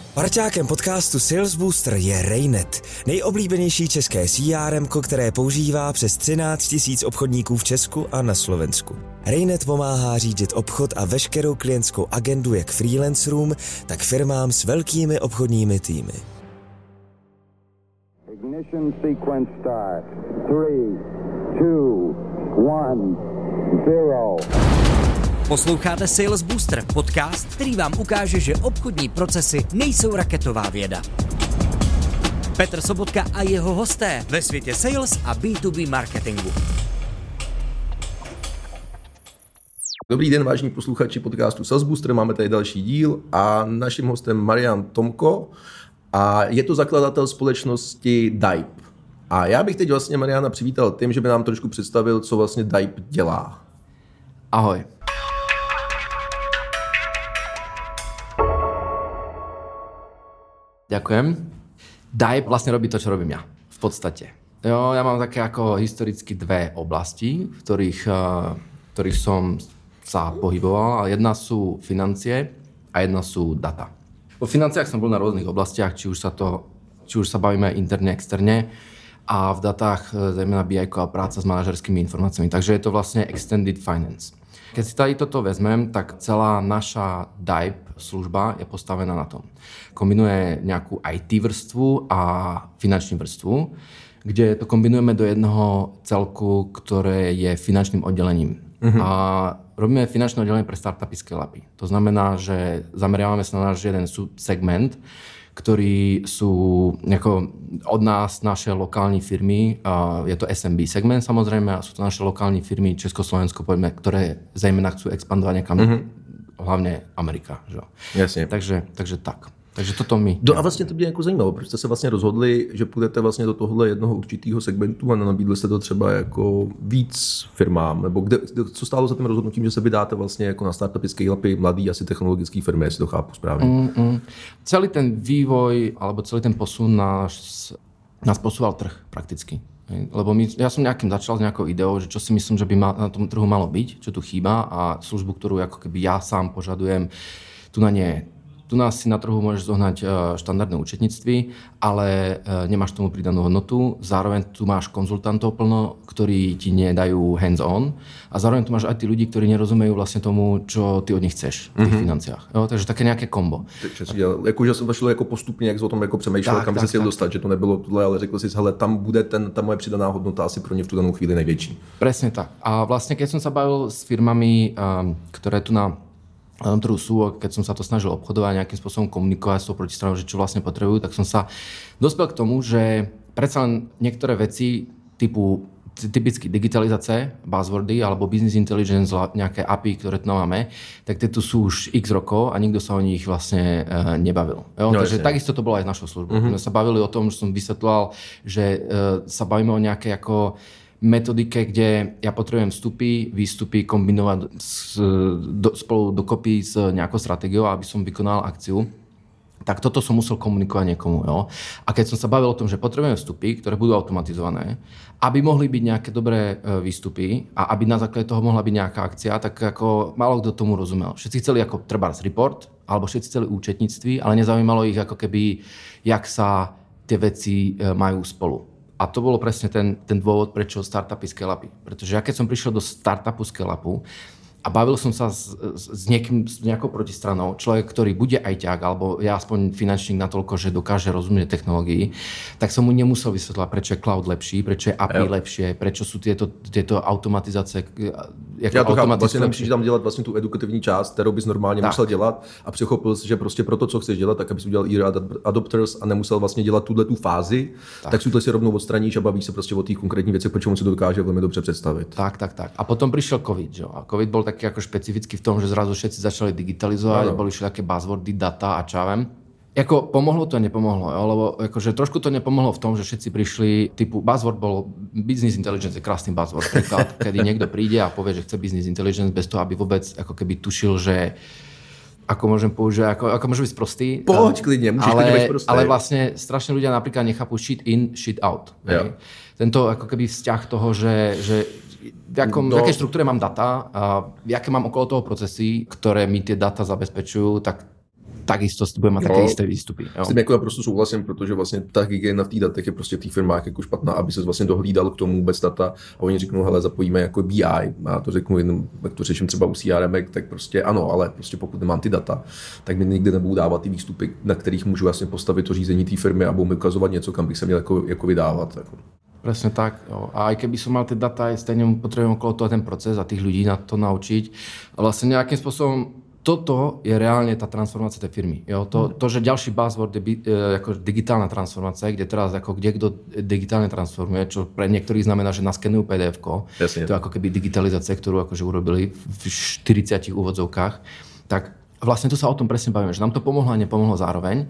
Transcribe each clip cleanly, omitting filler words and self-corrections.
Parťákem podcastu Sales Booster je Raynet, nejoblíbenější české CRM, které používá přes 13 000 obchodníků v Česku a na Slovensku. Raynet pomáhá řídit obchod a veškerou klientskou agendu jak freelancerům, tak firmám s velkými obchodními týmy. Ignition sequence start. 3, 2, 1, 0. Posloucháte Sales Booster, podcast, který vám ukáže, že obchodní procesy nejsou raketová věda. Petr Sobotka a jeho hosté ve světě sales a B2B marketingu. Dobrý den, vážení posluchači podcastu Sales Booster, máme tady další díl a naším hostem Marian Tomko a je to zakladatel společnosti Dipe. A já bych teď vlastně Mariana přivítal tím, že by nám trošku představil, co vlastně Dipe dělá. Ahoj. Ďakujem. Dipe vlastne robí to, čo robím ja. V podstate. Jo, ja mám také ako historicky dve oblasti, v ktorých som sa pohyboval. A jedna sú financie a jedna sú data. Po financiách som bol na rôznych oblastiach, či už sa bavíme interne, externe. A v datách zejména BI-ko a práca s manažerskými informáciami. Takže je to vlastne extended finance. Keď si tady toto vezmem, tak celá naša Dipe služba je postavená na tom. Kombinuje nejakú IT vrstvu a finančnú vrstvu, kde to kombinujeme do jednoho celku, ktoré je finančným oddelením. Uh-huh. A robíme finančné oddelenie pre startupy scale-upy. To znamená, že zameriavame sa na náš jeden segment, ktorí sú od nás, naše lokálne firmy, je to SMB segment samozrejme, a sú to naše lokálne firmy Československo, poďme, ktoré zejména chcú expandovať niekam, hlavne Amerika. Že? Jasně. Takže tak. Takže toto my. A vlastně to mě jako zajímalo, proč jste se vlastně rozhodli, že půjdete vlastně do tohohle jednoho určitého segmentu a nabídli jste to třeba jako víc firmám, nebo co stálo za tím rozhodnutím, že se vydáte vlastně jako na startupy, scale-upy, mladý asi technologické firmy, jestli to chápu správně. Celý ten vývoj, alebo celý ten posun nás posúval trh prakticky. Lebo ja som začal s nejakou ideou, že čo si myslím, že by na tom trhu malo byť, čo tu chýba a službu, ktorú ako keby ja sám požadujem, tu na nie je. Tu nás si na trhu môžeš zohnať štandardné účetníctví, ale nemáš tomu pridanú hodnotu. Zároveň tu máš konzultantov plno, ktorí ti nedajú hands-on a zároveň tu máš aj tí ľudí, ktorí nerozumejú vlastne tomu, čo ty od nich chceš v tých financiách. Jo, takže také nejaké kombo. Jakože jsem šel jako postupně, jak jsi o tom jako přemýšlel, kam se chtěl dostat, že to nebylo tohle, ale řekl si, hele, tam bude ta moje přidaná hodnota asi pro ně v tu danou chvíli největší. Presne tak. A vlastne keď som sa bavil s firmami, ktoré tu na trhu sú, a keď som sa to snažil obchodovať, nejakým spôsobom komunikovať s tou protistranou, že čo vlastne potrebujú, tak som sa dospel k tomu, že predsa len niektoré veci typu typicky digitalizace, buzzwordy alebo business intelligence, nejaké API, ktoré tu máme, tak tie tu sú už x rokov a nikto sa o nich vlastne nebavil. Jo? No, takže takisto to bolo aj s našou službou. My sa bavili o tom, že som vysvetľoval, že sa bavíme o nejaké ako metodike, kde ja potrebujem vstupy, výstupy kombinovať spolu dokopy s nejakou stratégiou, aby som vykonal akciu. Tak toto som musel komunikovať niekomu. Jo? A keď som sa bavil o tom, že potrebujem vstupy, ktoré budú automatizované, aby mohli byť nejaké dobré výstupy a aby na základe toho mohla byť nejaká akcia, tak ako málo kto tomu rozumel. Všetci chceli ako trebárs report, alebo všetci chceli účetníctví, ale nezaujímalo ich ako keby, jak sa tie veci majú spolu. A to bolo presne ten dôvod, prečo startupy scale-upy. Pretože ja keď som prišiel do startupu scale-upu a bavil som sa s nejakou protistranou, človek, ktorý bude ajťák, alebo ja aspoň finančník natoľko, že dokáže rozumieť technológií, tak som mu nemusel vysvetľovať, prečo je cloud lepší, prečo je API lepšie, prečo sú tieto automatizácie. Já to chápu, vlastně nemusíš tam dělat vlastně tu edukativní část, kterou bys normálně musel dělat a přechopil si, že prostě pro to, co chceš dělat, tak abys udělal early adopters a nemusel vlastně dělat tu fázi, tak si to si rovnou odstraníš a bavíš se prostě o těch konkrétních věcech, protože si to dokáže velmi dobře představit. Tak. A potom prišiel COVID, jo. A COVID bol taký ako špecifický v tom, že zrazu všetci začali digitalizovať, boli všetké buzzwordy, data a čavem. Jako pomohlo to a nepomohlo, jo? Lebo akože trošku to nepomohlo v tom, že všetci prišli, typu buzzword bol business intelligence, je krásny buzzword príklad, kedy niekto príde a povie, že chce business intelligence bez toho, aby vôbec ako keby tušil, že ako môžem použiť, ako môže byť sprostý. Poď klidne, musíš klidne byť sprostý. Ale vlastne strašne ľudia napríklad nechápu shit in, shit out. Tento ako keby vzťah toho, že v jakej štruktúre mám data, jaké mám okolo toho procesy, ktoré mi tie data zabezpečujú, tak takisto bude mať také isté výstupy. Jo. S tím jako naprosto souhlasím, protože vlastně ta hygiena v té datech je prostě v těch firmách jako špatná, aby se vlastně dohlídal k tomu vůbec data a oni řeknou, hele, zapojíme jako BI, a to řeknu jenom, jak to řeším třeba u CRM, tak prostě ano, ale prostě pokud nemám ty data, tak mi nikdy nebudu dávat ty výstupy, na kterých můžu vlastně postavit to řízení té firmy a budou mi ukazovat něco, kam bych se měl jako vydávat. Jako. Presne tak. Jo. A aj keby som mal tie data, aj stejne potrebujem okolo toho ten proces a tých ľudí na to naučiť. A vlastne nejakým spôsobom toto je reálne tá transformácia tej firmy. Jo. To, že ďalší buzzword je ako digitálna transformácia, kde teraz ako kto digitálne transformuje, čo pre niektorých znamená, že naskenujú PDF-ko. To je ako keby digitalizácia, ktorú akože urobili v 40 úvodzovkách. Tak vlastne tu sa o tom presne bavíme, že nám to pomohlo a nepomohlo zároveň.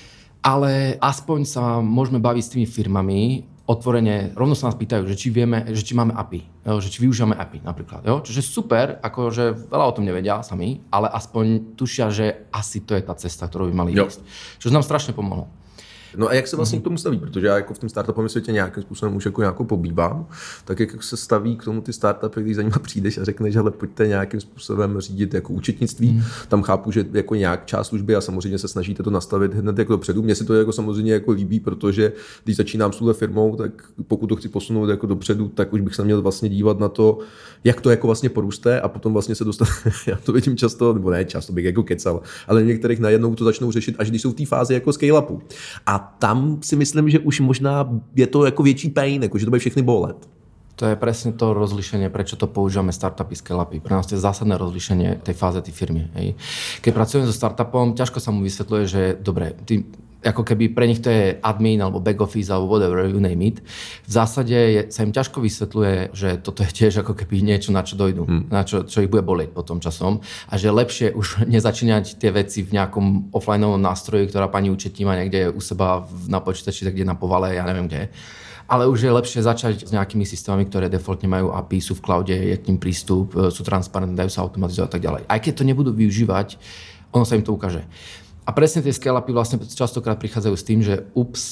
Ale aspoň sa môžeme baviť s tými firmami otvorene, rovno sa nás pýtajú, že či máme API, jo, že či využívame API napríklad. Jo? Čiže super, akože veľa o tom nevedia sami, ale aspoň tušia, že asi to je tá cesta, ktorou by mali ísť. Čo nám strašne pomohlo. No a jak se vlastně k tomu staví? Protože já jako v tom startupovém světě nějakým způsobem už jako nějakou pobývám, tak jak se staví k tomu ty startupy, když za nima přijdeš a řekneš, hele, pojďte nějakým způsobem řídit jako účetnictví. Tam chápu, že jako nějak část služby a samozřejmě se snažíte to nastavit hned jako dopředu. Mně se to jako samozřejmě jako líbí, protože když začínám s touhle firmou, tak pokud to chci posunout jako dopředu, tak už bych se měl vlastně dívat na to, jak to jako vlastně poroste a potom vlastně se dostat, já to vidím často, nebo ne často bych jako kecal, ale některých najednou to začnou řešit, až když jsou v té fázi jako scale-upu. A tam si myslím, že už možná je to jako větší pain, jako že to bude všechny bolet. To je presne to rozlíšenie, prečo to používame startupy, scale-upy. Pre nás to je zásadné rozlíšenie tej fáze tej firmy. Hej. Keď pracujeme so startupom, ťažko sa mu vysvetľuje, že dobre, ako keby pre nich to je admin alebo back office alebo whatever, you name it. V zásade sa im ťažko vysvetľuje, že toto je tiež ako keby niečo, na čo dojdú, na čo ich bude bolieť potom časom a že lepšie už nezačínať tie veci v nejakom offlineovom nástroji, ktorá pani účetní má niekde u seba na počítači, tak kde na povale, ja neviem kde. Ale už je lepšie začať s nejakými systémami, ktoré defaultne majú API, sú v cloude, je k ním prístup, sú transparentné, dajú sa automatizovať a tak ďalej. Aj keď to nebudú využívať, ono sa im to ukáže. A presne tie scale-upy vlastne častokrát prichádzajú s tým, že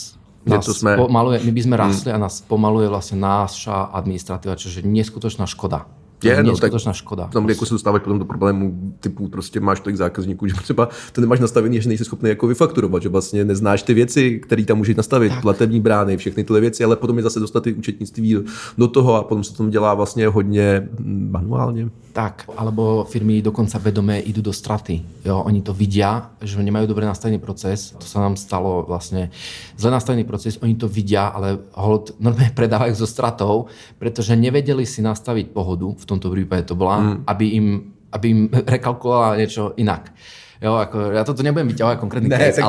pomaluje, my by sme rastli a nás pomaluje vlastne naša administratíva, čiže neskutočná škoda. Neskutočná škoda. Tam jako se dostáváš potom do problémů typu prostě máš tolik zákazníků, že třeba to nemáš nastavený, že nejsi schopný jako vyfakturovat, že vlastně neznáš ty věci, které tam můžeš nastavit, tak. Platební brány, všechny tyhle věci, ale potom je zase dostat ty účetnictví do toho a potom se to dělá vlastně hodně manuálně. Tak, alebo firmy dokonca vedomé idú do straty. Jo, oni to vidia, že nemajú dobre nastavený proces. To sa nám stalo vlastne. Zle nastavený proces, oni to vidia, ale hold normálne predávajú so stratou, pretože nevedeli si nastaviť pohodu, v tomto prípade to bola, aby im rekalkulovala niečo inak. Jo, ako, ja toto nebudem vyťahovať konkrétny case,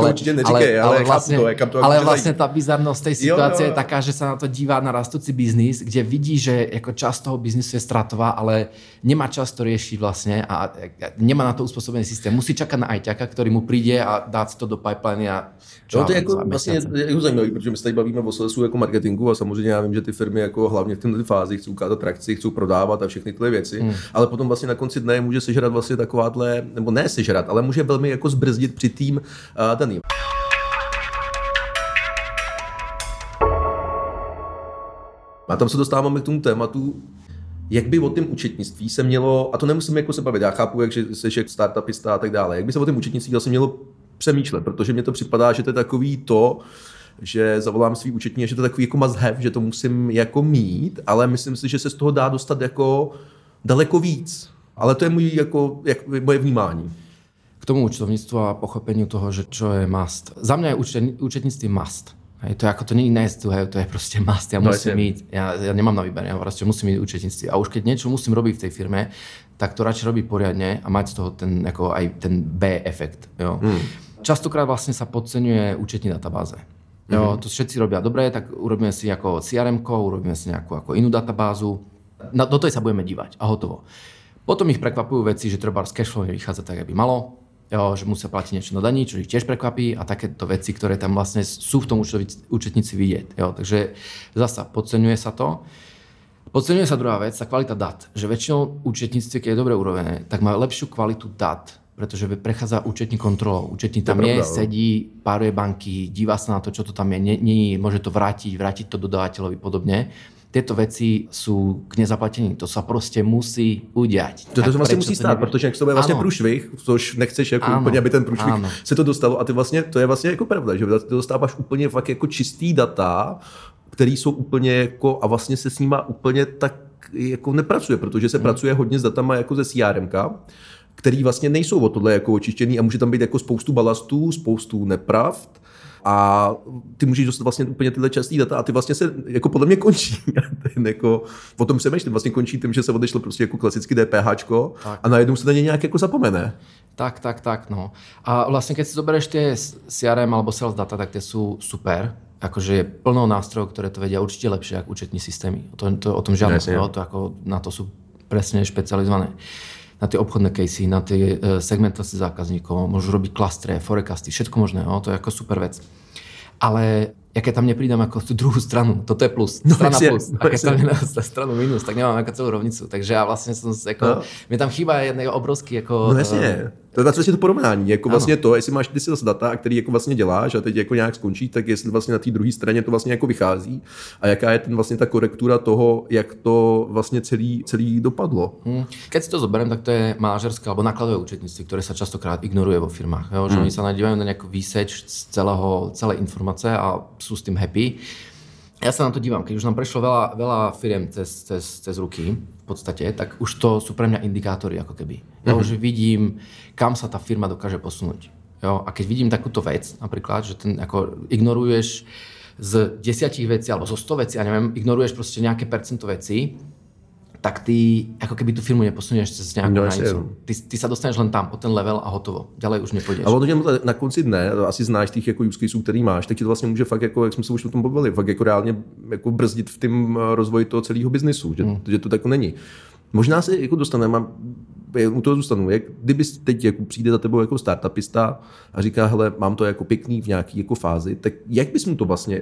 ale vlastne tá bizarnosť tej situácie je taká, že sa na to dívá na rastúci biznis, kde vidí, že ako časť toho biznisu je stratová, ale nemá čas to riešiť vlastne a nemá na to uspôsobený systém. Musí čakať na ajťaka, ktorý mu príde a dá si to do pipeline a to je jako vlastně je zajímavý, protože my se tady bavíme o salesu jako marketingu a samozřejmě já vím, že ty firmy jako hlavně v této fázi chcou ukázat trakci, chcou prodávat a všechny tyhle věci, ale potom vlastně na konci dne může sežrat vlastně takováhle, nebo ne sežrat, ale může velmi jako zbrzdit při tým daným. A tam se dostáváme k tomu tématu, jak by o tom účetnictví se mělo, a to nemusíme jako se bavit, já chápu, jak jsi startupista a tak dále, jak by se o tom účetnictví vlastně mělo přemýšlet, protože mně to připadá, že to je takový to, že zavolám svý účetní, že to je takový jako must have, že to musím jako mít, ale myslím si, že se z toho dá dostat jako daleko víc. Ale to je moje vnímání. K tomu účtovníctvu a pochopeniu toho, že čo je must. Za mňa je účetníctví must. Hej, to je ako to nie je nice to have, to je proste must. Ja musím mít, ja nemám na výber, ja proste musím mít účetníctví. A už keď niečo musím robiť v tej firme, tak to radšej robiť poriadne a mať z toho ten, ako aj ten B efekt. Jo. Častokrát vlastne sa podceňuje účetní databáze. Jo, to všetci robia dobre, tak urobíme si ako CRM-ko, urobíme si nejakú ako inú databázu. Do tej sa budeme dívať a hotovo. Potom ich prekvapujú veci, že treba z cashflow nevychádza tak, aby malo. Jo, že musia platiť niečo na daní, čo ich tiež prekvapí a takéto veci, ktoré tam vlastne sú v tom účetníci vidieť. Jo, takže zasa podceňuje sa to. Podceňuje sa druhá vec, tá kvalita dát. Že väčšinou účetníctve, keď je dobre urobené, tak má lepšiu kvalitu dát, pretože prechádza účetní kontrolou. Účetní tam je, sedí, páruje banky, díva sa na to, čo to tam je, môže to vrátiť to dodávateľovi podobne. Tieto veci sú k nezaplatení. To sa prostě musí udělat. To se vlastně musí stát, protože jak to je vlastně průšvih, což nechceš jako úplně, aby ten průšvih se to dostalo. A to je vlastně jako pravda, že ty dostáváš úplně fakt jako čistý data, který jsou úplně jako, a vlastně se s nima úplně tak jako nepracuje, protože se pracuje hodně s datama jako ze CRMka, který vlastně nejsou o tohle jako očištěný a může tam být jako spoustu balastů, spoustu nepravd a ty můžeš dostat vlastně úplně tyhle častý data a ty vlastně se jako podle mě končí. Jako, o tom přemýšlím, vlastně končí tím, že se odešlo prostě jako klasicky DPHčko a najednou se na ně nějak jako zapomene. Tak, no. A vlastně keď si zoberieš tie CRM alebo sales data, tak tie sú super. Akože je plno nástrojov, ktoré to vedia určite lepšie ako účetní systémy. O tom žiadne. To ako, na to sú presne špecializované. Na tie obchodné casey, na tie segmentácie zákazníkov, môžu robiť klastre, forecasty, všetko možné. To je ako super vec. Ale ja keď tam neprídam ako tú druhú stranu, toto je plus, strana plus. A keď tam nedám stranu minus, tak nemám ako celú rovnicu. Takže ja vlastne som jako, mne tam chýba jeden obrovský jako... No jasně, to je vlastně to porovnání, jako vlastně to, jestli máš ty sales data, který jako vlastně děláš a teď jako nějak skončí, tak jestli vlastně na té druhé straně to vlastně jako vychází a jaká je ten vlastně ta korektura toho, jak to vlastně celý dopadlo. Keď si to zoberiem, tak to je manažerské alebo nákladové účetnictví, ktoré sa častokrát ignoruje vo firmách. Že oni sa nadívajú na nejakú výseč z celé informace a sú s tým happy. Ja sa na to dívam, keď už nám prešlo veľa firiem cez ruky v podstate, tak už to sú pre mňa indikátory ako keby. Ja už vidím, kam sa tá firma dokáže posunúť. A keď vidím takúto vec, napríklad, že ten ako ignoruješ z 10 vecí alebo zo 100 vecí, ja neviem, ignoruješ proste nejaké percento vecí, tak ty ako keby tu firmu neposunieš cez nějakou hranicu. Ty se dostaneš len tam, po ten level a hotovo. Ďalej už nepůjdeš. Ale na konci dne, asi znáš těch jako use caseů, který máš, tak ti to vlastně může fakt, jako, jak jsme se už o tom bavili, fakt jako reálně jako brzdit v tom rozvoji toho celého biznisu, že to tak není. Možná se jako dostaneme, u toho zůstanu, kdyby teď jako přijde za tebou jako startupista a říká, hele, mám to jako pěkný v nějaký jako fázi, tak jak bys mu to vlastně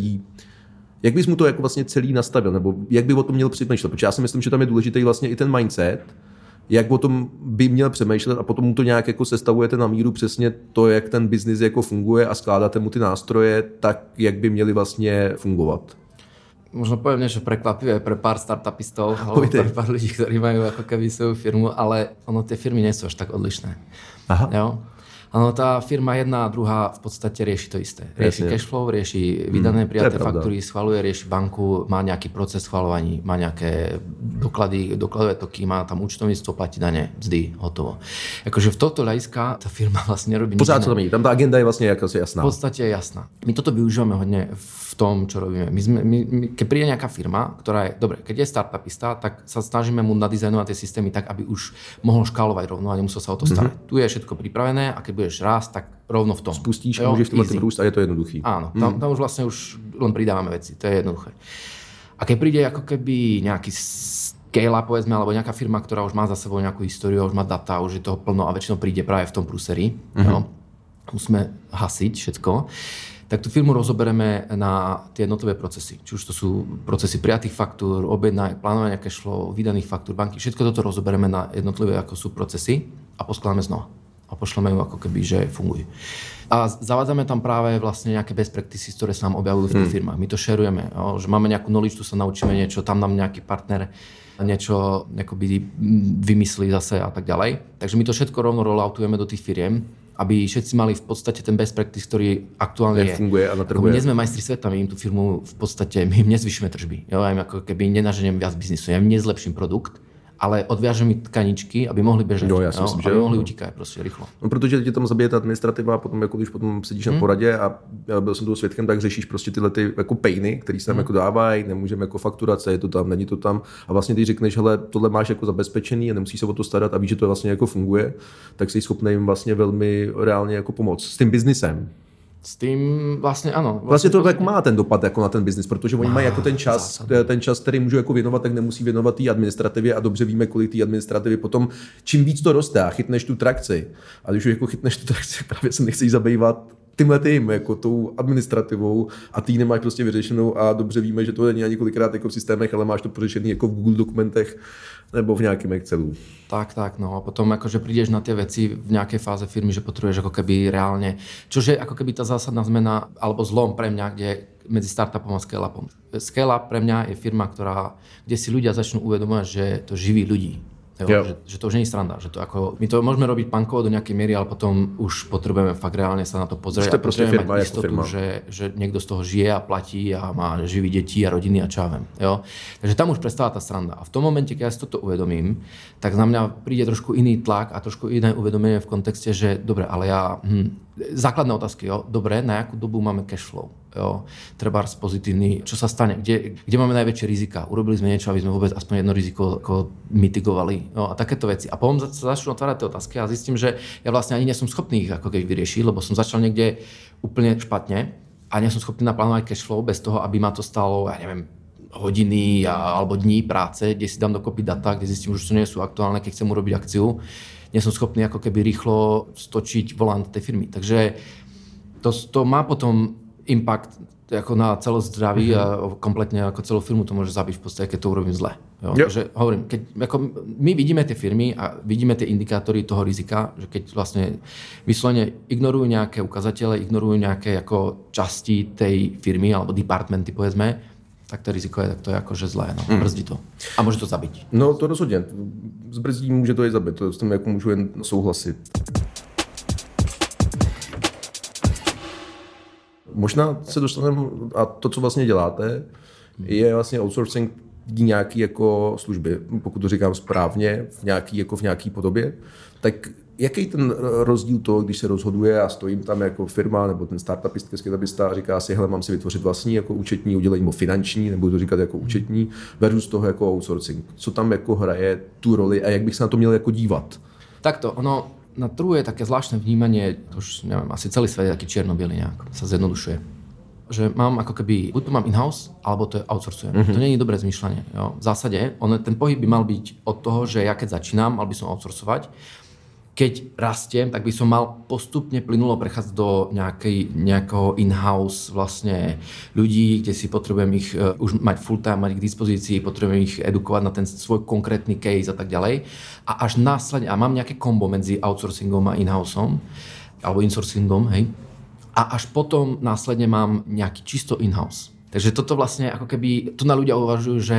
jak bys mu to jako vlastně celý nastavil, nebo jak by o tom měl přemýšlet? Protože já si myslím, že tam je důležitý vlastně i ten mindset, jak o tom by měl přemýšlet a potom mu to nějak jako sestavujete na míru přesně to, jak ten biznis jako funguje a skládáte mu ty nástroje tak, jak by měly vlastně fungovat. Možno poviem niečo prekvapivé pre pár startupistov alebo pre pár ľudí, ktorí majú ako keby svoju firmu, ale tie firmy nie sú až tak odlišné. Aha. Jo? Ano, tá firma jedna a druhá v podstate rieši to isté. Rieši cashflow, rieši vydané prijaté faktúry, schvaľuje, rieši banku, má nejaký proces schvaľovaní, má nejaké dokladové toky, má tam účtovníctvo, platí dane, mzdy, hotovo. Akože v tohto hľadiska tá firma vlastne nerobí nič. Pořád to tam je, tam tá agenda je vlastne jasná. V podstate je jasná. My toto využívame hodne v tom, čo robíme. Keď príde nejaká firma, ktorá je, dobre, keď je startupista, tak sa snažíme mu nadizajnovať tie systémy tak, aby už mohol škálovať rovno a nemusel sa o to starať. Tu je všetko pripravené a keď budeš rásť, tak rovno v tom. Spustíš a môžeš v tom rúst a je to jednoduchý. Áno, tam už vlastne už len pridávame veci, to je jednoduché. A keď príde ako keby nejaký scale-up, povedzme, alebo nejaká firma, ktorá už má za sebou nejakú históriu, už má data, už je toho plno a väčšinou príde práve v tom prúseri, musíme hasiť všetko, tak tú firmu rozobereme na tie jednotlivé procesy. Či už to sú procesy prijatých faktúr, plánovania cashflow, vydaných faktúr, banky, všetko toto rozobereme na jednotlivé ako sú procesy a poskladáme znova. A pošleme ju ako keby, že fungujú. A zavádzame tam práve vlastne nejaké best practices, ktoré sa nám objavujú v tých firmách. My to šerujeme, že máme nejakú knowledge, tu sa naučíme niečo, tam nám nejaký partner niečo vymyslí zase a tak ďalej. Takže my to všetko rovno rolloutujeme do tých firiem, aby všetci mali v podstate ten best practice, ktorý aktuálne je. Funguje a natrhuje. My nie sme majstri sveta, my im tú firmu v podstate, my im nezvyšujeme tržby. Ja im ako keby nenaženiem viac biznisu, ja im nezlepším produkt, ale odviažem mi tkaničky, aby mohli bežet. Jo, já si myslím, aby mohli utíkat prostě rychlo. No, protože tě tam zabije ta administrativa a potom, jako, když potom sedíš na poradě a byl jsem toho svědkem, tak řešíš prostě tyhle ty jako painy, které se tam jako dávají, nemůžeme jako fakturace, je to tam, není to tam. A vlastně když řekneš, hele, tohle máš jako zabezpečený a nemusíš se o to starat a víš, že to vlastně jako funguje, tak jsi schopný jim vlastně velmi reálně jako pomoct s tím biznisem. S tím vlastně ano. Vlastně to tak má ten dopad jako na ten biznis, protože oni mají jako ten čas, který můžou jako věnovat, tak nemusí věnovat té administrativě a dobře víme, kolik té administrativy potom, čím víc to roste a chytneš tu trakci. A když už jako chytneš tu trakci, právě se nechceš zabývat tímhletým jako tou administrativou a ty nemáš prostě vyřešenou a dobře víme, že to není ani kolikrát jako v systémech, ale máš to pořešený jako v Google dokumentech nebo v nějakém Excelu. Tak, no a potom akože prídeš na tie veci v nejakej fáze firmy, že potrebuješ ako keby reálne, čože ako keby tá zásadná zmena alebo zlom pre mňa, kde medzi startupom a scale-upom. Scale-up pre mňa je firma, kde si ľudia začnú uvedomovať, že to živí ľudí. Že to už nie je sranda, že to ako, my to môžeme robiť punkovo do nejakej miery, ale potom už potrebujeme fakt reálne sa na to pozrieť a potrebujeme mať istotu, že niekto z toho žije a platí a má živí deti a rodiny a čo ja viem. Jo? Takže tam už prestáva tá sranda. A v tom momente, keď ja si toto uvedomím, tak na mňa príde trošku iný tlak a trošku iné uvedomenie v kontexte, že dobre, ale ja základné otázky, jo? Dobre, na jakú dobu máme cash flow? Jo, trebárs pozitívny, čo sa stane, kde máme najväčšie rizika. Urobili sme niečo, aby sme vôbec aspoň jedno riziko mitigovali. Jo, a takéto veci. A potom sa začnú otvárať tie otázky a zistím, že ja vlastne ani nie som schopný ich ako keby vyriešiť, lebo som začal niekde úplne špatne a nie som schopný naplánovať cash flow bez toho, aby ma to stalo, ja neviem, hodiny alebo dní práce, kde si dám dokopy data, kde zistím, že to nie sú aktuálne, keď chcem urobiť akciu. Nie som schopný ako keby rýchlo stočiť volant tej firmy. Takže to má potom impact ako na celozdraví a kompletne ako celú firmu to môže zabiť v podstate, keď to urobím zle. Jo? Takže hovorím, keď ako my vidíme tie firmy a vidíme tie indikátory toho rizika, že keď vlastne vyslovene ignorujú nejaké ukazatele, ignorujú nejaké ako časti tej firmy alebo departmenty, povedzme, tak to riziko je, tak to je akože zlé, no. Brzdí to. A môže to zabiť. No to rozhodně. Zbrzdí může to i zabít, to s tím jako můžu jen souhlasit. Možná se dostaneme, a to, co vlastně děláte, je vlastně outsourcing nějaký jako služby, pokud to říkám správně, v nějaký podobě. Tak jaký ten rozdíl toho, když se rozhoduje a stojím tam jako firma nebo ten startupista a říká si, hele, mám si vytvořit vlastní jako účetní udělení nebo finanční, nebudu to říkat jako účetní, versus toho jako outsourcing. Co tam jako hraje tu roli a jak bych se na to měl jako dívat? Takto, ono na trhu je také zvláštne vnímanie, to už neviem, asi celý svet je taký čierno-biely nejak, sa zjednodušuje. Že mám ako keby, buď to mám in-house, alebo to outsourcujem. To nie je dobré zmýšľanie. Jo. V zásade, ten pohyb by mal byť od toho, že ja keď začínam, mal by som outsourcovať. Keď rastiem, tak by som mal postupne plynulo prechádzať do nejakého in-house vlastne ľudí, kde si potrebujem ich už mať full-time, mať k dispozícii, potrebujem ich edukovať na ten svoj konkrétny case a tak ďalej. A až následne, a mám nejaké kombo medzi outsourcingom a in-houseom, alebo insourcingom, hej. A až potom následne mám nejaký čisto in-house. Takže toto vlastne ako keby, tu na ľudia uvažujú, že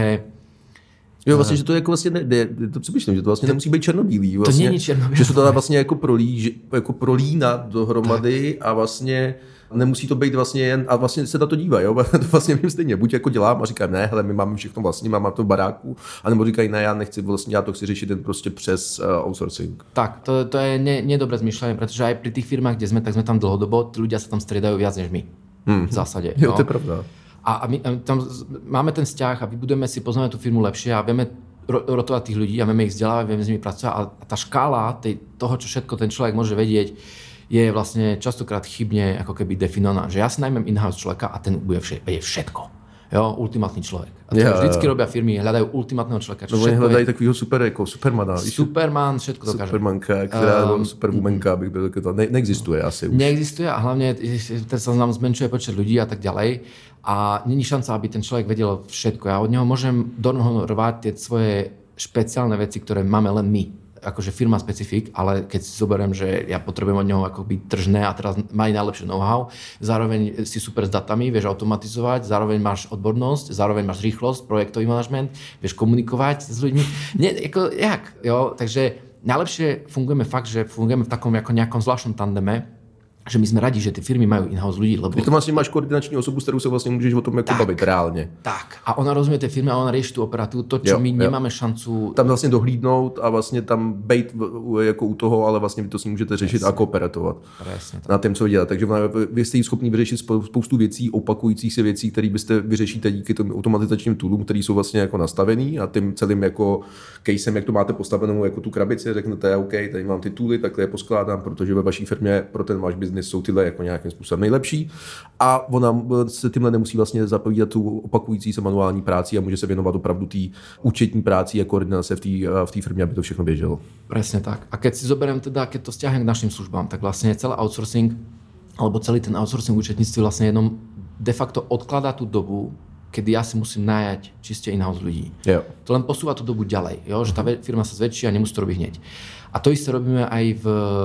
Jo, vlastně, že to jako vlastně to přemýšlím, že to vlastně nemusí být černobílý. Vlastně, to není černobílý. Že se to dá vlastně jako prolínat dohromady tak. A vlastně nemusí to být vlastně jen, a vlastně se na to dívají, jo, to vlastně vím stejně, buď jako dělám a říkám, ne, hele, my máme všechno vlastně, máme to v baráku, anebo říkají, ne, já nechci vlastně, já to chci řešit jen prostě přes outsourcing. Tak, to je nedobré zmýšľanie, pretože aj pri tých firmách, kde sme, tak sme tam dlhodobo, tí ľudia sa tam striedajú viac než my. V zásade. Jo, to je pravda. A my tam máme ten vzťah a vybudujeme si, poznáme tú firmu lepšie a vieme rotovať tých ľudí a vieme ich vzdelávať, vieme s nimi pracovať a tá škála toho, čo všetko ten človek môže vedieť, je vlastne častokrát chybne ako keby definovaná. Že ja si najmem in-house človeka a ten bude vedieť všetko. Jo, ultimátny človek. A to vždycky robia firmy, hľadajú ultimátneho človeka. No oni hľadajú takového Supermana. Superman, všetko dokáže. Supermanka, superwomanka, abych byl to neexistuje asi už. Neexistuje a hlavne teraz sa nám zmenšuje počet ľudí a tak ďalej. A není šanca, aby ten človek vedel všetko. Ja od neho môžem do noho rvať tie svoje špeciálne veci, ktoré máme len my. Akože firma specifik, ale keď si zoberiem, že ja potrebujem od neho ako byť tržné a teraz má najlepšie know-how, zároveň si super s datami, vieš automatizovať, zároveň máš odbornosť, zároveň máš rýchlosť, projektový manažment, vieš komunikovať s ľuďmi. Takže najlepšie fungujeme fakt, že fungujeme v takom ako nejakom zvláštnom tandeme, že my sme radi, že tie firmy majú in-house ľudí, lebo ty vlastne máš koordinační osobu, s ktorou sa vlastne môžeš o tom jako baviť reálne. Tak. A ona rozumie tie firmy a ona rieši tú operatívu, to, čo my nemáme šancu tam vlastne dohlídnout a vlastne tam bejt jako u toho, ale vlastne vy to s ním môžete řešit a kooperatovat. Presne, na tém, co dělat. Takže vy jste schopni vyřešit spoustu věcí, opakujících se věcí, které byste vyřešíte díky tomu automatizačním toolům, které jsou vlastně jako nastavený a tím celým jako casem, jak to máte postavenou jako tu krabici, řeknete, OK, tady mám ty tooly, takhle je poskládám, protože ve vaší firmě pro ten váš biznis jsou tyhle jako nějakým způsobem nejlepší a ona se tímhle nemusí vlastně zapovídat tu opakující se manuální práci a může se věnovat opravdu té účetní práci a koordinace v té firmě, aby to všechno běželo. Presne tak. A keď si zoberiem teda, keď to stiahnem k našim službám, tak vlastne celý outsourcing alebo celý ten outsourcing účetníctví vlastne jenom de facto odkladá tú dobu, kedy ja si musím najať čiste in-house ľudí. Jo. To len posúva tú dobu ďalej, jo? Že tá firma sa zväčší a nemusí to robiť hneď. A to isté robíme aj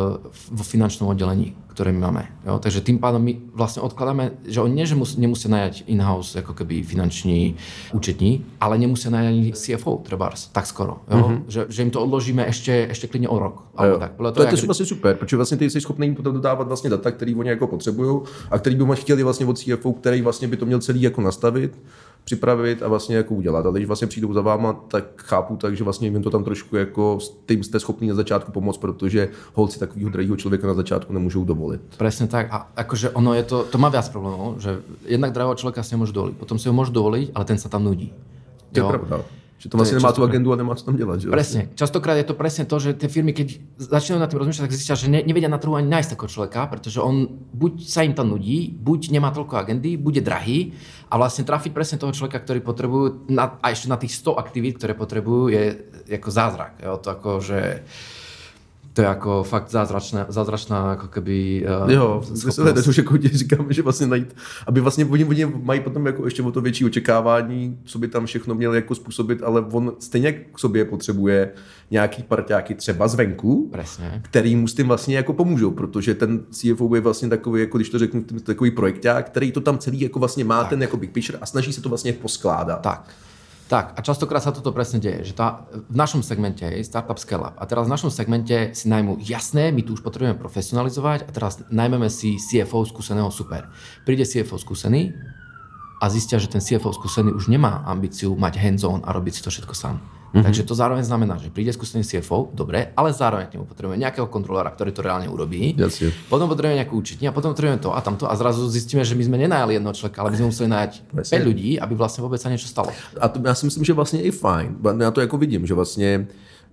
vo finančnom oddelení, ktoré my máme. Jo? Takže tým pádom my vlastne odkladáme, že oni nie, že nemusia najať in-house ako keby finanční účetní, ale nemusia najať ani CFO, trebárs, tak skoro. Jo? Že im to odložíme ešte klidne o rok. Tak. To je vlastně super, protože vlastně ty jsi schopný jim potom dodávat vlastně data, který oni jako potřebují a který by chtěli vlastně od CFO, který vlastně by to měl celý jako nastavit, připravit a vlastně jako udělat. A když vlastně přijdou za váma, tak chápu tak, že vlastně jim to tam trošku jako tím jste schopný na začátku pomoct, protože holci takového drahého člověka na začátku nemůžou dovolit. Presne tak. A akože ono je to má viac problémov, že jednak drahého človeka si nemôžu dovoliť. Potom si ho môžu dovoliť, ale ten sa tam nudí. To je pravda. Že to vlastně nemá tu agendu a nemá co tam dělat. Že? Presne. Častokrát je to presne to, že tie firmy, keď začínajú nad tým rozmýšľať, tak zistia, že nevedia na trhu ani nájsť takého človeka, pretože on buď sa im tam nudí, buď nemá toľko agendy, bude drahý a vlastne trafiť presne toho človeka, ktorý potrebujú a ešte na tých 100 aktivít, ktoré potrebujú, je ako zázrak. Jo? To ako, že to je jako fakt zázračná jako keby schopnost. Už jako říkáme, že vlastně najít, aby vlastně oni mají potom jako ještě o to větší očekávání, co by tam všechno měl jako způsobit, ale on stejně k sobě potřebuje nějaký parťáky třeba zvenku, presne, který mu s tím vlastně jako pomůžou, protože ten CFO je vlastně takový, jako když to řeknu, takový projekták, který to tam celý jako vlastně má, tak. Ten jako big picture a snaží se to vlastně poskládat. Tak, a častokrát sa toto presne deje, že v našom segmente je Startup Scale-up a teraz v našom segmente si najmú jasné, my tu už potrebujeme profesionalizovať a teraz najmeme si CFO skúseného super. Príde CFO skúsený a zistia, že ten CFO skúsený už nemá ambíciu mať hands-on a robiť si to všetko sám. Takže to zároveň znamená, že príde skúsený CFO, dobre, ale zároveň k nemu potrebujeme nejakého kontrolóra, ktorý to reálne urobí. Jasne. Potom potrebujeme nejakú účetní a potom potrebujeme to a tamto a zrazu zistíme, že my sme nenajali jednoho človeka, ale my sme museli najať 5 ľudí, aby vlastne vôbec sa niečo stalo. A to já si myslím, že vlastně i fajn. Já to jako vidím, že vlastně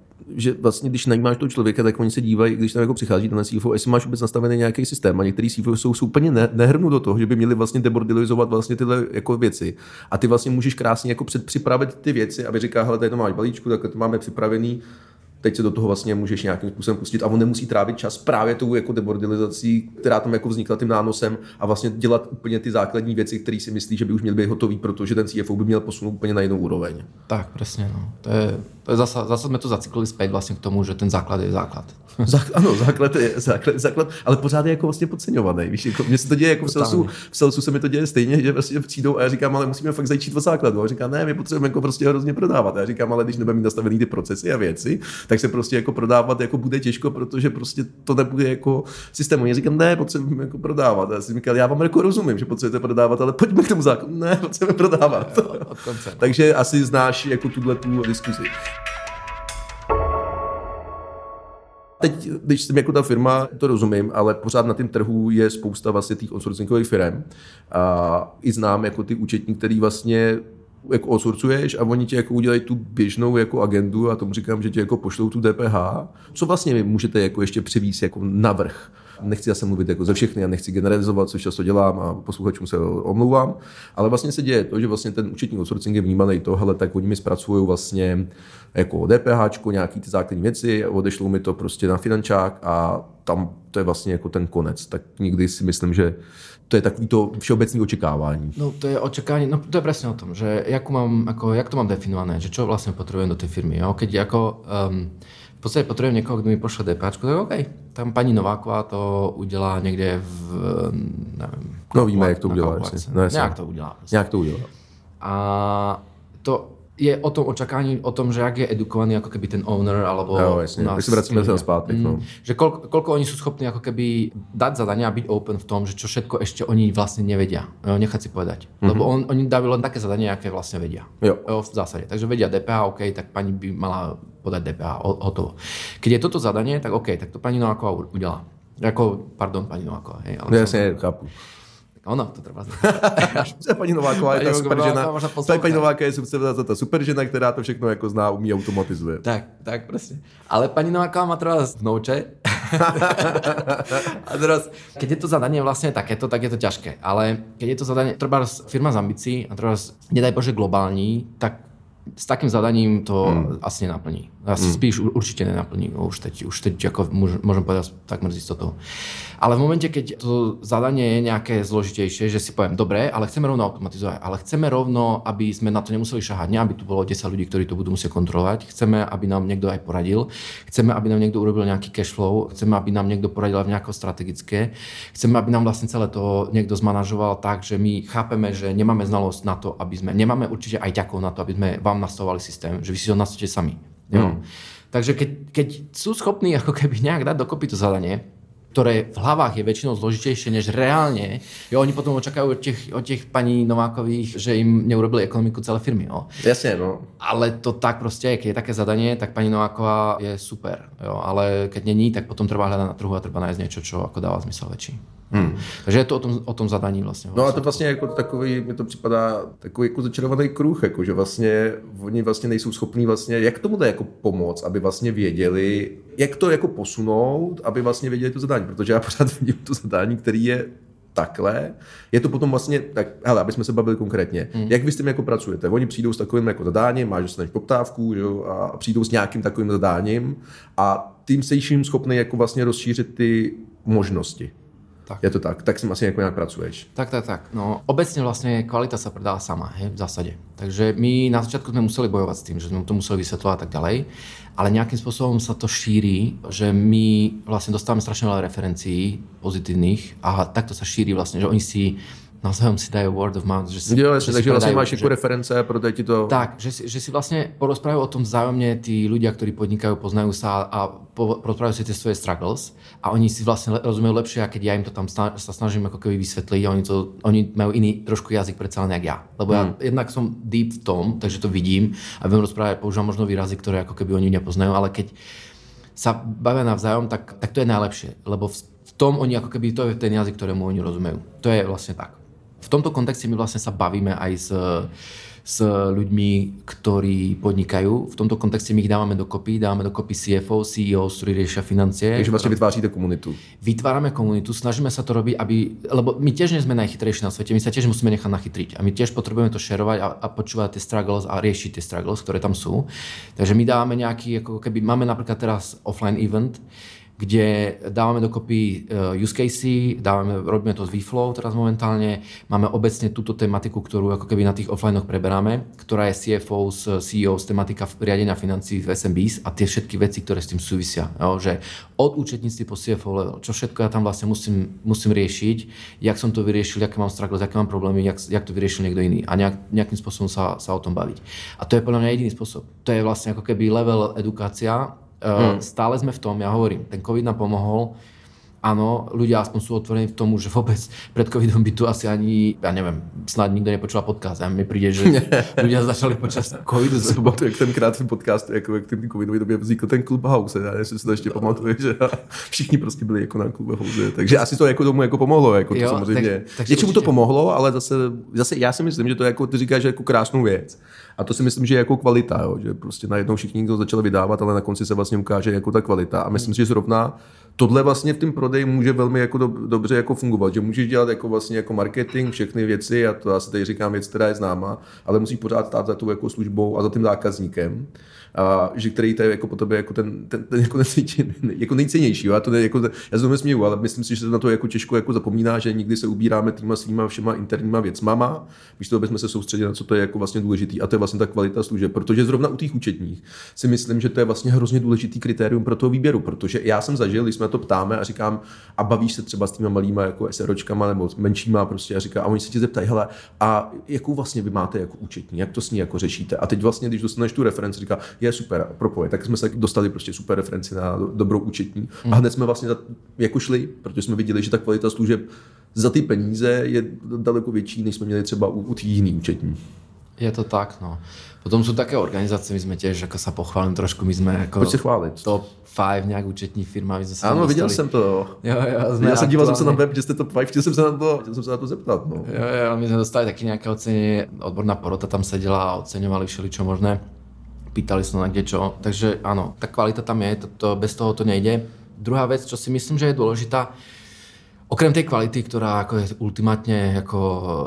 když najímáš toho člověka, tak oni se dívají, když tam jako přichází ten CFO, jestli máš vůbec nastavený nějaký systém a některý CFO jsou úplně nehrnou do toho, že by měli vlastně debordilizovat vlastně tyhle jako věci. A ty vlastně můžeš krásně jako předpřipravit ty věci, aby říká, hele, tady to máš balíčku, tak to máme připravený. Teď se do toho vlastně můžeš nějakým způsobem pustit a on nemusí trávit čas právě tou jako debordilizací, která tam jako vznikla tím nánosem a vlastně dělat úplně ty základní věci, které si myslí, že by už měly být hotový, protože ten CFO by měl posunout úplně na jinou úroveň. Tak, presne, no. To je zase sme to zacyklili späť vlastně k tomu, že ten základ je základ. Ano, základ je základ, ale pořád je jako vlastně podceňovaný. Víš, jako, mně se to děje jako v salesu se mi to děje stejně, že vlastně přijdou a já říkám, ale musíme fakt začít od základu. A říká, ne, my potřebujeme jako prostě hrozně prodávat. A já říkám, ale když nebudeme mít nastavený ty procesy a věci, tak se prostě jako prodávat jako bude těžko, protože prostě to nebude jako systém. Oni říkám, ne, potřebujeme jako prodávat. A já si říkal, já vám jako rozumím, že potřebujete prodávat, ale pojďme k tomu základu. Ne, potřebujeme prodávat. Od konce, no. Takže asi znáš jako tu diskuzi. Teď, když jsem jako ta firma, to rozumím, ale pořád na tom trhu je spousta vlastně těch outsourcingových firm. A i znám jako ty účetní, který vlastně jako outsourcuješ a oni ti jako udělají tu běžnou jako agendu a tomu říkám, že ti jako pošlou tu DPH. Co vlastně vy můžete jako ještě přivízt jako navrch? Nechci zase mluvit jako ze všechny a nechci generalizovat, což často dělám a posluchačům se omlouvám, ale vlastně se děje to, že vlastně ten účetní outsourcing je vnímaný to, hele, tak oni mi zpracují vlastně jako DPHčko, nějaký ty základní věci, odešlou mi to prostě na finančák a tam to je vlastně jako ten konec. Tak nikdy si myslím, že to je takový to všeobecné očekávání. No to je očekávání, no to je presne o tom, že jak to mám definované, že čo vlastne potrebujem do tej firmy. Jo? Keď ako v podstate potrebujem niekoho, kto mi pošle DPAčku, tak OK. Tam pani Nováková to udělá někde v, nevím. No víme, jak to udělá. Nějak to udělá. Prostě. Nějak to udělá. A to je o tom očakání, o tom, že jak je edukovaný ako keby ten owner, alebo jo, jasně. Tak si vracíme sa zpátky. No. Že koľko oni sú schopní ako keby dať zadania a byť open v tom, že čo všetko ešte oni vlastne nevedia. Nechať si povedať. Lebo oni dávajú len také zadania, aké vlastne vedia. Jo. V zásade. Takže vedia DPH, OK, tak pani by mala podať DPH, hotovo. Keď je toto zadanie, tak OK, tak to pani Nováková udělá. Pani Nováková. Hej, ale jasně, chápu. Ono, to treba znamená. Paní Nováková je ta super žena. Paní Nováková je ta super žena, která to všechno jako zná, umí, automatizuje. Tak, presne. Ale pani Nováková má teraz vnouče. A teraz, keď je to zadanie vlastne takéto, tak je to ťažké. Ale keď je to zadanie, treba firma z ambícií a teraz, nedaj Bože, globální, tak s takým zadaním to asi nenaplní. Asi spíš určite nenaplní, už teď ako môžem povedať takmer z istotou. Ale v momente, keď to zadanie je nejaké zložitejšie, že si poviem, dobre, ale chceme rovno automatizovať, ale chceme rovno, aby sme na to nemuseli šahať, ne aby tu bolo 10 ľudí, ktorí to budú musieť kontrolovať, chceme, aby nám niekto aj poradil, chceme, aby nám niekto urobil nejaký cash flow, chceme, aby nám niekto poradil v nejako strategické, chceme, aby nám vlastne celé to niekto zmanažoval tak, že my chápeme, že nemáme znalosť na to, aby sme, nemáme určite aj ťakov na to, aby sme vám nastavovali systém, že vy si ho nastavte sami. Takže keď sú schopní ako keby nejak dať dokopy to zadanie, ktoré v hlavách je väčšinou zložitejšie než reálne, oni potom očakajú od tých paní Novákových, že im neurobili ekonomiku celé firmy. Jo. Jasne, no. Ale to tak proste, keď je také zadanie, tak pani Nováková je super. Jo. Ale keď není, tak potom treba hľadať na trhu a treba nájsť niečo, čo ako dáva zmysel väčší. Takže je to o tom zadaní vlastně. No a to vlastně jako takový, mi to připadá takový jako začarovaný kruh, jako že vlastně oni vlastně nejsou schopní vlastně, jak tomu jako pomoct, aby vlastně věděli, jak to jako posunout, aby vlastně věděli to zadání, protože já pořád vidím to zadání, který je takhle, je to potom vlastně, tak hele, aby jsme se bavili konkrétně, jak vy s tím jako pracujete, oni přijdou s takovým jako zadáním, máš dostaneš poptávku, jo, a přijdou s nějakým takovým zadáním a tím se jim schopný jako vlastně rozšířit ty možnosti. Tak. Je to tak? Tak s tím asi jako nějak pracuješ? Tak. No, obecne vlastne kvalita sa predá sama, v zásade. Takže my na začiatku sme museli bojovať s tým, že sme to museli vysvetľovať a tak ďalej, ale nejakým spôsobom sa to šíri, že my vlastne dostávame strašne veľa referencií pozitívnych a takto sa šíri vlastne, že oni si navzájom si dajú word of mouth. Že si, jo, jasne, takže vlastne máš ako reference a prodajú ti to... Tak, že si vlastne porozprávajú o tom vzájomne tí ľudia, ktorí podnikajú, poznajú sa a porozprávajú si tie svoje struggles a oni si vlastne rozumejú lepšie, a keď ja im to tam sa snažím ako keby vysvetliť, oni majú iný trošku jazyk predsa len jak ja. Lebo ja jednak som deep v tom, takže to vidím a viem rozprávať, používam možno výrazy, ktoré ako keby oni nepoznajú, ale keď sa bavia navzájom, tak to je najlepšie, lebo v tom oni ako keby to je ten jazyk, ktorému oni rozumejú. To je vlastne tak. V tomto kontexte my vlastne sa bavíme aj s ľuďmi, ktorí podnikajú. V tomto kontexte my ich dávame dokopy CFO, CEO, ktorí riešia financie. Takže vlastne vytváříte komunitu. Vytvárame komunitu, snažíme sa to robiť, lebo my tiež nie sme najchytrejší na svete, my sa tiež musíme nechať nachytriť a my tiež potrebujeme to šerovať a počúvať tie struggles a riešiť tie struggles, ktoré tam sú. Takže my dávame nejaký, ako keby máme napríklad teraz offline event, kde dávame dokopy use casey, robíme to z VFlow teraz momentálne, máme obecne túto tematiku, ktorú ako keby na tých offlinech preberáme, ktorá je CFO, CEO, tematika riadenia financií v SMBs a tie všetky veci, ktoré s tým súvisia. Jo? Že od účetníctví po CFO level, čo všetko ja tam vlastne musím riešiť, jak som to vyriešil, aké mám struggles, aké mám problémy, jak to vyriešil niekto iný a nejakým spôsobom sa o tom baviť. A to je podľa mňa jediný spôsob. To je vlastne ako keby level edukácia. Stále sme v tom, ja hovorím, ten COVID nám pomohol, áno, ľudia aspoň sú otvorení v tomu, že vôbec pred covidom by tu asi ani, ja neviem, snad nikto nepočúval podcast a mi príde, že ľudia začali počas covidu. Si pamatuju, jak tenkrát v podcastu, jako jak v covidové době vznikl ten Clubhouse, já si to ještě pamatuju, že všichni prostě byli jako na Clubhouse, takže asi to jako tomu jako pomohlo, jako to samozřejmě. Něčemu to pomohlo, ale zase já si myslím, že to jako ty říkáš, že jako krásnou věc. A to si myslím, že je jako kvalita, jo? Že prostě najednou všichni to začali vydávat, ale na konci se vlastně ukáže jako ta kvalita. A myslím si, že zrovna tohle vlastně v tom prodeji může velmi jako dobře jako fungovat, že můžeš dělat jako vlastně jako marketing, všechny věci, a to já si tady říkám věc, která je známa, ale musí pořád stát za tou jako službou a za tím zákazníkem. A že který to je jako po tobě jako ten jako nejcennější. Jo? Já se tomu směju, ale myslím si, že se na to jako těžko jako zapomíná, že nikdy se ubíráme týma svýma všema interníma věcmama, místo toho bychom se soustředili na co to je jako vlastně důležitý, a to je vlastně ta kvalita služeb, protože zrovna u těch účetních si myslím, že to je vlastně hrozně důležitý kritérium pro toho výběru, protože já jsem zažil, když jsme na to ptáme a říkám, a bavíš se třeba s těma malýma jako SROčkama nebo menšíma prostě a říká, a oni se ti zeptají, hele, a jakou vlastně vy máte jako účetní, jak to s ní jako řešíte? A teď vlastně, když dostaneš tu referenci, říká, je super, propoje, tak jsme se dostali prostě super referenci na dobrou účetní a hned jsme vlastně jako šli, protože jsme viděli, že ta kvalita služeb za ty peníze je daleko větší, než jsme měli třeba u těch jiných účetní. Je to tak, no. Potom sú také organizácie, my sme tiež, ako sa pochválim trošku, my sme ako Poď sa chváliť. top 5 nejak účetní firma. Áno, videl som to. Jo, ja som díval som sa na web, že ste top 5, chtěl som sa na to zeptat. No. Jo, my sme dostali také nejaké ocenenie, odborná porota tam sedela a oceňovali všeličo možné. Pýtali sa na kdečo, takže áno, tá kvalita tam je, bez toho to nejde. Druhá vec, čo si myslím, že je dôležitá, okrem tej kvality, ktorá ako je ultimátne ako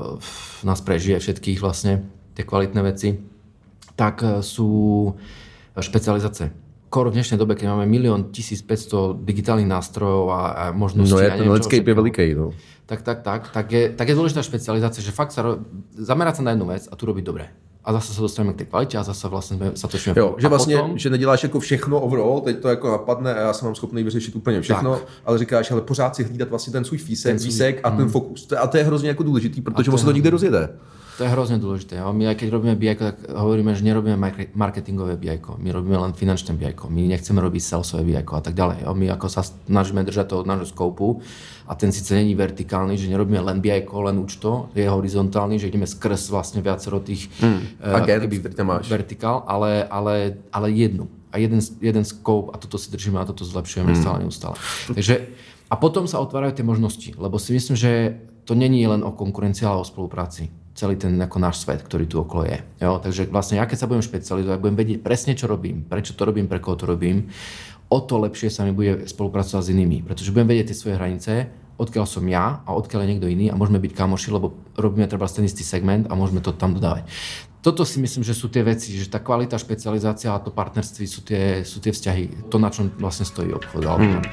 nás prežije všetkých vlastne, tie kvalitné veci, tak sú špecializácie. skoro v dnešnej dobe, keď máme 1 1500 digitálnych nástrojov a možností. No je ten landscape je veliký, no. Tak je dôležitá špecializácia, že fakt zamerať sa na jednu vec a tu robiť dobre. A zase sa dostaneme k tej kvalite a zase vlastne sa točíme. Jo, že vlastně, potom, že neděláš jako všechno overall, teď to jako napadne a já jsem vám schopný vyřešit úplně všechno, tak. Ale říkáš, ale pořád si hlídat vlastně ten svůj výsek a ten fokus. A to je hrozně jako důležitý, protože se to nikde rozjede. To je hrozne dôležité. My aj keď robíme BI, tak hovoríme, že nerobíme marketingové BI, my robíme len finančné BI, my nechceme robiť salesové BI a tak ďalej. My ako sa snažíme držať toho nášho skoupu a ten síce není vertikálny, že nerobíme len BI, len účto, je horizontálny, že ideme skrz vlastne viacero tých vertikál, ale jednu. A jeden scope a toto si držíme a toto zlepšujeme stále neustále. Takže, a potom sa otvárajú tie možnosti, lebo si myslím, že to není len o konkurencii, ale o spolupráci. Celý ten ako náš svet, ktorý tu okolo je. Jo? Takže vlastne ja keď sa budem špecializovať, budem vedieť presne, čo robím, prečo to robím, pre koho to robím, o to lepšie sa mi bude spolupracovať s inými. Pretože budem vedieť tie svoje hranice, odkiaľ som ja a odkiaľ je niekto iný a môžeme byť kamoši, lebo robíme treba ten istý segment a môžeme to tam dodávať. Toto si myslím, že sú tie veci, že tá kvalita, špecializácia a to partnerství sú tie vzťahy, to na čom vlastne stojí obchod.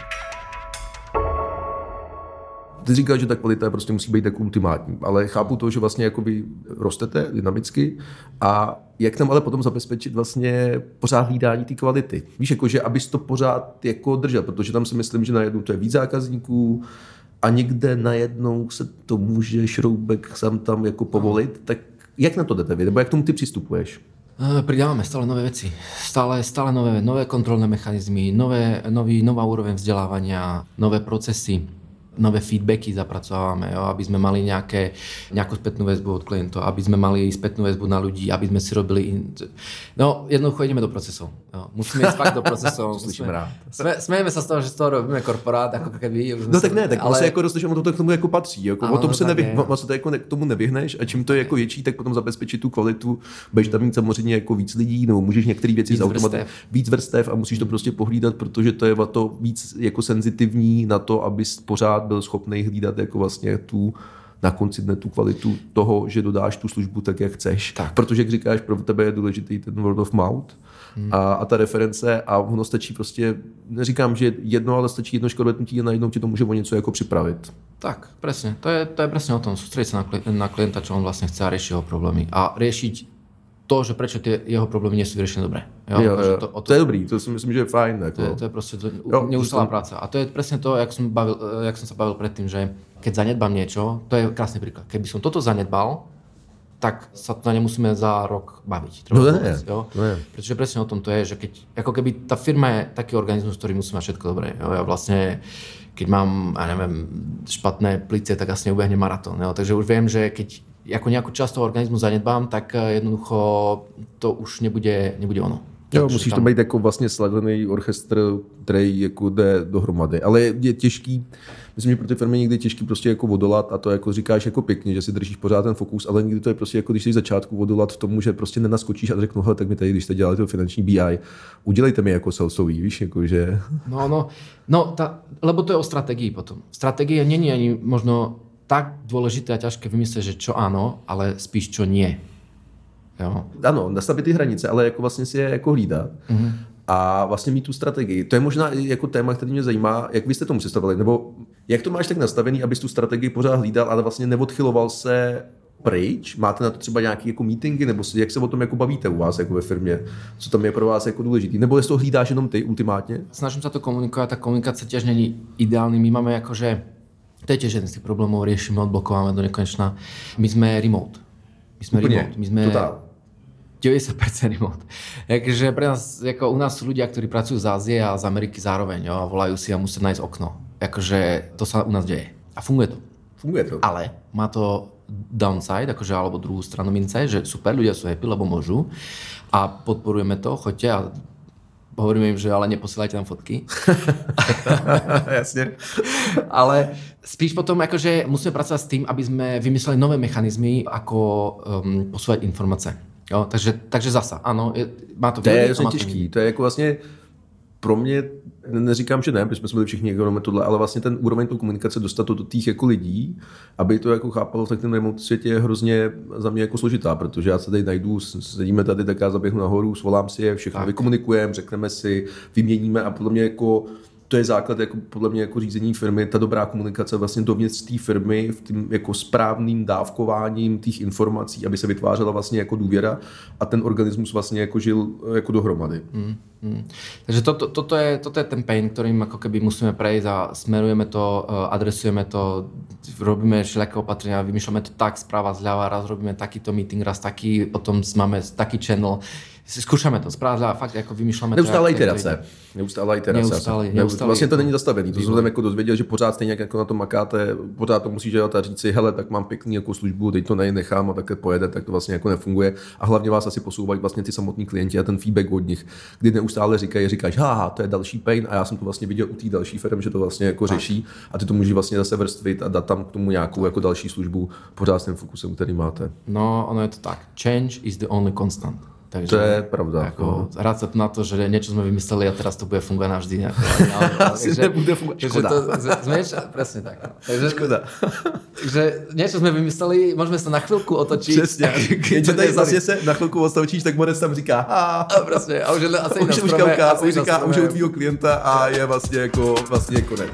Ty říkáš, že ta kvalita prostě musí být tak ultimátní, ale chápu to, že vlastně jako vy rostete dynamicky a jak tam ale potom zabezpečit vlastně pořád hlídání té kvality. Víš, jako, že abys to pořád jako držel, protože tam si myslím, že najednou to je víc zákazníků a někde najednou se to může šroubek sám tam jako povolit, tak jak na to jdete vy, nebo jak k tomu ty přistupuješ? Pridávame stále nové veci. Stále nové kontrolné mechanizmy, nová úroveň vzdelávania, nové procesy, nové feedbacky zapracovávame, jo, aby sme mali nejakú spätnú väzbu od klientov, aby sme mali spätnú väzbu na ľudí, aby sme si robili... No, jednoducho ideme do procesov. Jo. Musíme ísť fakt do procesov. Smejeme sa z toho, že z toho robíme korporát, ako keby... No tak ne, tak ale... jako rozlišujeme, to k tomu jako patří. Jako, ano, o tom se jako k tomu nevyhneš a čím to je jako větší, tak potom zabezpečit tu kvalitu. Budeš tam mít samozřejmě jako víc lidí, nebo můžeš některé věci zautomatizovat víc vrstev a musíš to prostě pohlídat, protože to je to víc jako senzitivní na to, aby pořád byl schopný hlídat jako vlastně tu na konci dne tu kvalitu toho, že dodáš tu službu tak, jak chceš. Tak. Protože, jak říkáš, pro tebe je důležitý ten word of mouth a ta reference a ono stačí prostě, neříkám, že jedno, ale stačí jedno škodletnutí a najednou ti to může o něco jako připravit. Tak, presne. To je presne o tom. Sústrediť sa na klienta, čo on vlastne chce a riešiť jeho problémy. A riešiť to, že prečo tie jeho problémy nie sú vyriešené dobre. Jo, to je dobrý, to si myslím, že je fajn. Jako. To je proste neustála práca. A to je presne to, jak som sa bavil predtým, že keď zanedbám niečo, to je krásny príklad. Keby som toto zanedbal, tak sa to nemusíme za rok baviť. To je. Pretože presne o tom to je, že ako keby tá firma je taký organizmus, ktorý musí mať všetko dobré. Jo? Ja vlastne, keď mám, špatné plice, tak asi neubehne maratón. Jo? Takže už viem, že keď ako nejakú časť toho organizmu zanedbám, tak jednoducho to už nebude ono. Jo, musíš tam být jako vlastně sladěný orchestr, který jako jde dohromady. Ale je těžký, myslím, že pro ty firmy někdy je těžký prostě jako odolat a to jako říkáš jako pěkně, že si držíš pořád ten fokus, ale někdy to je prostě jako když jsi v začátku odolat v tomu, že prostě nenaskočíš a řeknu, hele, tak mi tady, když jste dělali to finanční BI, udělejte mi jako salesový, víš, jako že... Lebo to je o strategii potom. Strategie není ani možno tak dôležité a ťažké vymyslieť, že čo áno, ale spíš čo nie. Jo. Ano, nastavit ty hranice, ale jako vlastně si je jako hlídat a vlastně mít tu strategii. To je možná jako téma, který mě zajímá, jak vy jste tomu představili, nebo jak to máš tak nastavený, abys tu strategii pořád hlídal, ale vlastně neodchyloval se pryč? Máte na to třeba nějaké jako meetingy, nebo jak se o tom jako bavíte u vás jako ve firmě? Co tam je pro vás jako důležitý? Nebo jestli to hlídáš jenom ty ultimátně? Snažím sa to komunikovať, tá komunikácia tiež není ideálny. My máme akože, to je tiež jeden z tých problémov, riešime, odblokováme do nekonečna. My sme remote. My sme totál. 90% remote. Takže pre nás, ako u nás sú ľudia, ktorí pracujú z Ázie a z Ameriky zároveň, jo, a volajú si a musia nájsť okno. Akože to sa u nás deje. A funguje to. Ale má to downside, akože, alebo druhú stranu mince, že super, ľudia sú happy, lebo môžu. A podporujeme to, choďte a hovoríme im, že ale neposielajte nám fotky. Jasne. Ale spíš potom akože musíme pracovať s tým, aby sme vymysleli nové mechanizmy, ako posúvať informácie. Jo, takže zasa, áno, má to... To je těžký, to je jako vlastně pro mě, neříkám, že ne, protože jsme byli všichni jako tohle, ale vlastně ten úroveň tou komunikace dostat to do těch jako lidí, aby to jako chápalo v takovém remote světě je hrozně za mě jako složitá, protože já se tady najdu, sedíme tady, tak já zaběhnu nahoru, svolám si je, všechno vykomunikujeme, řekneme si, vyměníme a podle mě jako to je základ jako podle mě jako řízení firmy, ta dobrá komunikace vlastně dovnitř té firmy v tím jako správným dávkováním těch informací, aby se vytvářela vlastně jako důvěra a ten organismus vlastně jako žil jako dohromady. Takže toto je ten pain, ktorým ako keby musíme prejsť a smerujeme to, adresujeme to, robíme všelijaké opatrenia, vymýšľame to tak správa zľava, raz robíme takýto meeting, raz taký, potom máme taký channel. Skúšame to, správne, fakt ako vymýšľame to. Neustále iterace. Vlastně to není zastavený. To jsem jako dozvěděl, že pořád stejně jako na tom makáte, pořád to musíš dělat a říct si, hele, tak mám pěkný jako službu, teď to nechám a takhle pojede, tak to vlastně jako nefunguje. A hlavně vás asi posouvají vlastně ty samotní klienti a ten feedback od nich, kdy neustále říkáš, haha, to je další pain a já jsem to vlastně viděl u té další firmy, že to vlastně jako řeší a ty to můžeš vlastně zase vrstvit a dát tam k tomu nějakou jako další službu pořád s tím fokusem, který máte. No, ono je to tak. Change is the only constant. Takže, to je pravda. Jako, rád sa na to, že niečo sme vymysleli a teraz to bude fungovať navždy. Asi nebude fungovať. Škoda. Presne tak. No. Takže, škoda. Takže niečo sme vymysleli, môžeme sa na chvíľku otočiť. Přesně. Keď tady vlastně se na chvíľku otočíš, tak Borec tam říká Presne. A už je asi na strome. Už je u tvýho klienta a je vlastně konec.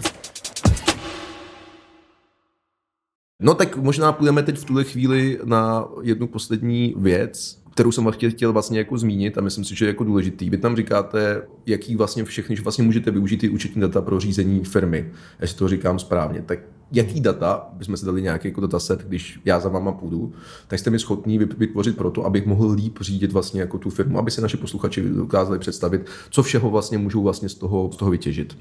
No tak možná půjdeme teď v tuhle chvíli na jednu poslední věc, kterou jsem chtěl vlastně jako zmínit a myslím si, že je jako důležitý. Vy tam říkáte, jaký vlastně všechny, že vlastně můžete využít ty účetní data pro řízení firmy, jestli to říkám správně. Tak jaký data, bychom si dali nějaký jako dataset, když já za váma půjdu, tak jste mi schopní vytvořit pro to, abych mohl líp řídit vlastně jako tu firmu, aby si naši posluchači dokázali představit, co všeho vlastně můžou vlastně z toho vytěžit.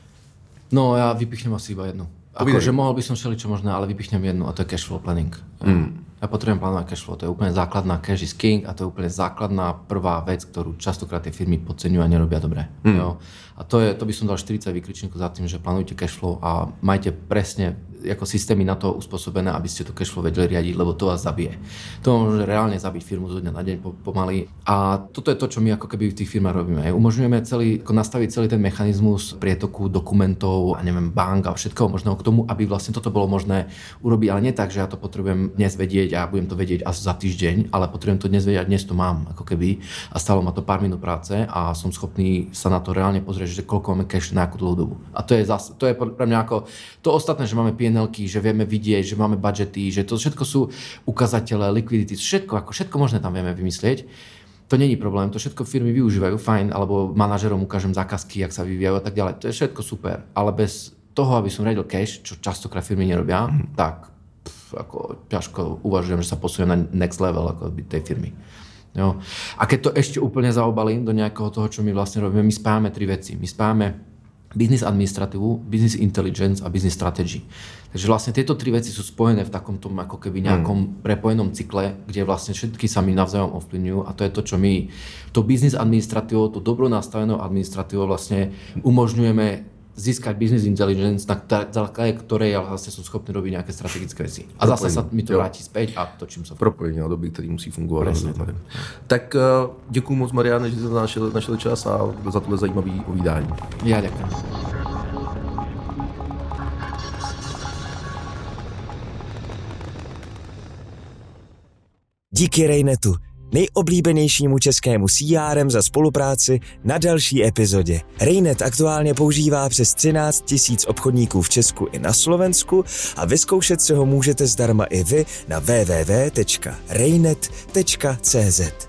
No já vypichnem asi iba jednu. Akože mohol by som všeličo možné, ale vypichnem jednu a to je cash flow planning. Ja potrebujem plánovať cash flow, to je úplne základná, cash is king a to je úplne základná prvá vec, ktorú častokrát tie firmy podceňujú a nerobia dobre. Jo? A to by som dal 40 výkričníkov za tým, že plánujte cash flow a majte presne ako systémy na to uspôsobené, aby ste to cash flow vedeli riadiť, lebo to vás zabije. To môže reálne zabiť firmu zo dňa na deň pomaly. A toto je to, čo my ako keby v tých firmách robíme. Umožňujeme nastaviť celý ten mechanizmus prietoku dokumentov a neviem, bank a všetkého možného k tomu, aby vlastne toto bolo možné urobiť, ale nie tak, že ja to potrebujem dnes vedieť a budem to vedieť až za týždeň, ale potrebujem to dnes vedieť a dnes to mám ako keby a stalo ma to pár minút práce a som schopný sa na to reálne pozrieť, že koľko máme cash na akú dlhú dobu. A to je pre mňa ako to ostatné, že máme PNL-ky, že vieme vidieť, že máme budžety, že to všetko sú ukazatele, liquidity, všetko možné tam vieme vymyslieť. To není problém, to všetko firmy využívajú, fajn, alebo manažerom ukážem zákazky, jak sa vyvíjajú a tak ďalej. To je všetko super, ale bez toho, aby som riadil cash, čo častokrát firmy nerobia, tak ako ťažko uvažujem, že sa posuniem na next level ako tej firmy. Jo. A keď to ešte úplne zaobalím do nejakého toho, čo my vlastne robíme, my spájame 3 veci. My spájame business administratívu, business intelligence a business strategy. Takže vlastne tieto 3 veci sú spojené v takomto ako keby nejakom prepojenom cykle, kde vlastne všetky sa mi navzájom ovplyvňujú a to je to, čo my to business administratívou, to dobro nastavenou administratívou vlastne umožňujeme získať business intelligence, na základe ktorej ja vlastne som schopný robiť nejaké strategické veci. A zase sa mi to vráti späť a točím sa. Propojení na doby, který musí fungovat. Tak děkuju moc, Mariane, že jste našel čas a za tohle zajímavý povídání. Já děkuji. Díky Raynetu, nejoblíbenějšímu českému CRM za spolupráci na další epizodě. Raynet aktuálně používá přes 13 000 obchodníků v Česku i na Slovensku a vyzkoušet si ho můžete zdarma i vy na www.raynet.cz.